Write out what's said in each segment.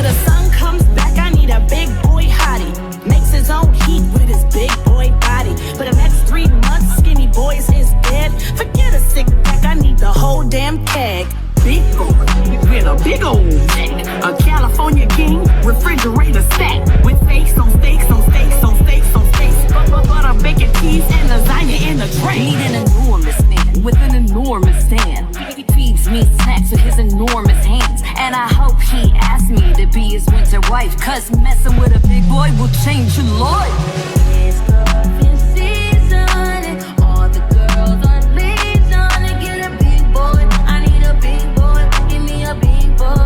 Till the sun comes back, I need a big boy hottie. Makes his own heat with his big boy body. For the next 3 months, skinny boys is dead. Forget a sick pack, I need the whole damn keg. Big boy, with a big old neck. A California king, refrigerator stack. With steaks on steaks on steaks on steaks on steaks. Butter, bacon, cheese, and lasagna in a tray. Need an enormous man with an enormous stand. He feeds me snacks with his enormous hands. And I hope he asks me to be his winter wife. Cause messing with a big boy will change your life. It's cuffing season, and all the girls on legion to get a big boy. I need a big boy, give me a big boy.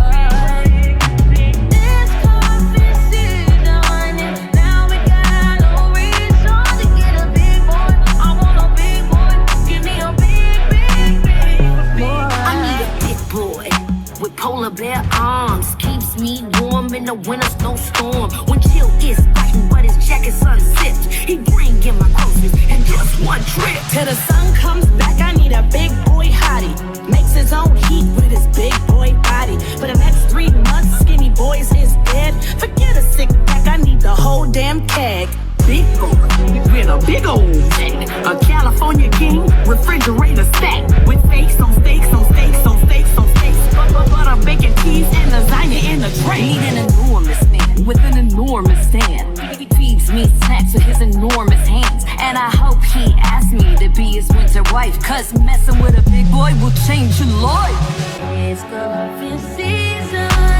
It's cuffing season, and now we got no reason to get a big boy. I want a big boy, give me a big boy. I need a big boy with polar bear arms. Keeps me warm in the winter snowstorm. When chill is biting, but his jacket's unzipped. He bring in my groceries in just one trip. Till the sun comes back, I need a big boy hottie. Makes his own heat with his big boy body. For the next 3 months, skinny boys is dead. Forget a sick pack, I need the whole damn keg. Big boy, with a big old neck. A California king, refrigerator stack. With steaks on steaks on steaks on steaks on steaks. Butter, bacon, cheese, and lasagna in a tray. Need an enormous man with an enormous stand. He feeds me snacks with his enormous hands. And I hope he asks me to be his winter wife. Cause messing with a big boy will change your life. It's cuffing season.